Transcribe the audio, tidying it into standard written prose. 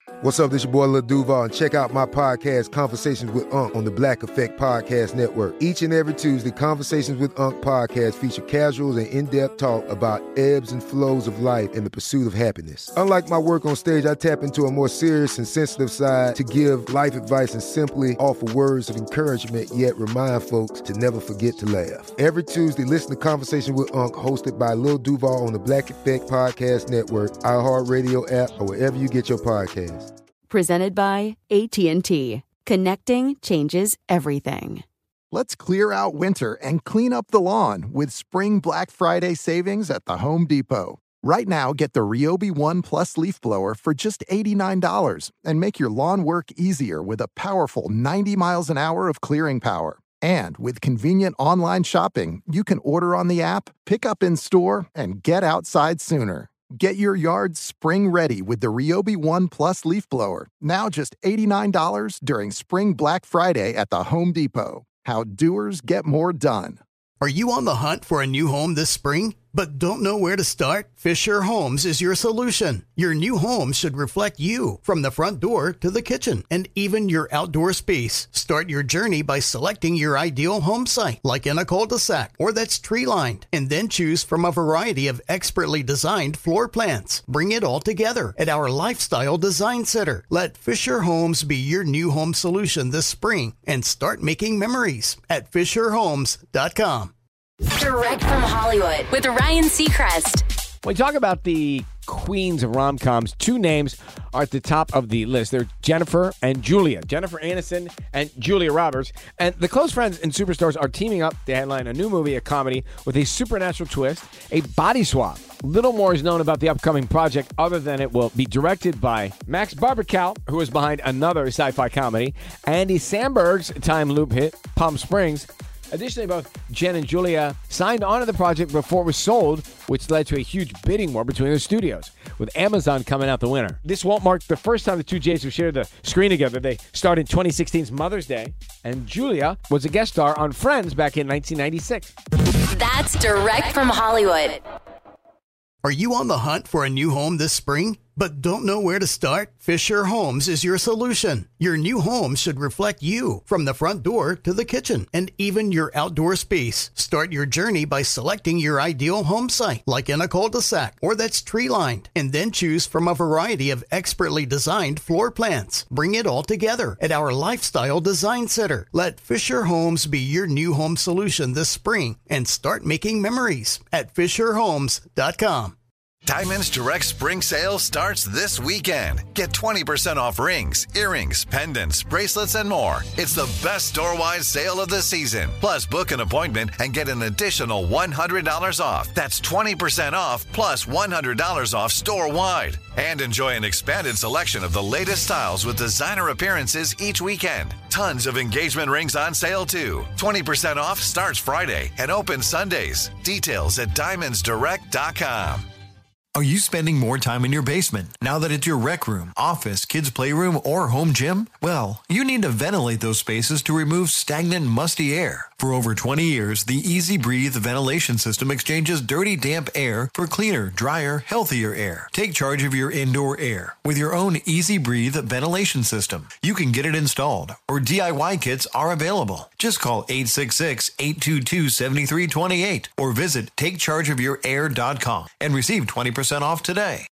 What's up, this your boy Lil Duval, and check out my podcast, Conversations with Unc, on the Black Effect Podcast Network. Each and every Tuesday, Conversations with Unc podcast feature casuals and in-depth talk about ebbs and flows of life and the pursuit of happiness. Unlike my work on stage, I tap into a more serious and sensitive side to give life advice and simply offer words of encouragement, yet remind folks to never forget to laugh. Every Tuesday, listen to Conversations with Unc, hosted by Lil Duval on the Black Effect Podcast Network, iHeartRadio app, or wherever you get your podcasts. Presented by AT&T. Connecting changes everything. Let's clear out winter and clean up the lawn with Spring Black Friday savings at the Home Depot. Right now, get the Ryobi One Plus leaf blower for just $89 and make your lawn work easier with a powerful 90 miles an hour of clearing power. And with convenient online shopping, you can order on the app, pick up in store, and get outside sooner. Get your yard spring ready with the Ryobi One Plus leaf blower. Now just $89 during Spring Black Friday at the Home Depot. How doers get more done. Are you on the hunt for a new home this spring, but don't know where to start? Fisher Homes is your solution. Your new home should reflect you, from the front door to the kitchen, and even your outdoor space. Start your journey by selecting your ideal home site, like in a cul-de-sac or that's tree-lined, and then choose from a variety of expertly designed floor plans. Bring it all together at our Lifestyle Design Center. Let Fisher Homes be your new home solution this spring and start making memories at FisherHomes.com. Direct from Hollywood with Ryan Seacrest. When we talk about the queens of rom-coms, two names are at the top of the list. They're Jennifer and Julia. Jennifer Aniston and Julia Roberts. And the close friends and superstars are teaming up to headline a new movie, a comedy, with a supernatural twist, a body swap. Little more is known about the upcoming project other than it will be directed by Max Barbacow, who is behind another sci-fi comedy, Andy Samberg's time loop hit, Palm Springs. Additionally, both Jen and Julia signed on to the project before it was sold, which led to a huge bidding war between the studios, with Amazon coming out the winner. This won't mark the first time the two Jays have shared the screen together. They starred in 2016's Mother's Day, and Julia was a guest star on Friends back in 1996. That's Direct from Hollywood. Are you on the hunt for a new home this spring, but don't know where to start? Fisher Homes is your solution. Your new home should reflect you, from the front door to the kitchen, and even your outdoor space. Start your journey by selecting your ideal home site, like in a cul-de-sac or that's tree-lined, and then choose from a variety of expertly designed floor plans. Bring it all together at our Lifestyle Design Center. Let Fisher Homes be your new home solution this spring and start making memories at FisherHomes.com. Diamonds Direct Spring Sale starts this weekend. Get 20% off rings, earrings, pendants, bracelets, and more. It's the best store-wide sale of the season. Plus, book an appointment and get an additional $100 off. That's 20% off plus $100 off store-wide. And enjoy an expanded selection of the latest styles with designer appearances each weekend. Tons of engagement rings on sale, too. 20% off starts Friday and opens Sundays. Details at diamondsdirect.com. Are you spending more time in your basement now that it's your rec room, office, kids' playroom, or home gym? Well, you need to ventilate those spaces to remove stagnant, musty air. For over 20 years, the Easy Breathe ventilation system exchanges dirty, damp air for cleaner, drier, healthier air. Take charge of your indoor air with your own Easy Breathe ventilation system. You can get it installed, or DIY kits are available. Just call 866-822-7328 or visit takechargeofyourair.com and receive 20% off today.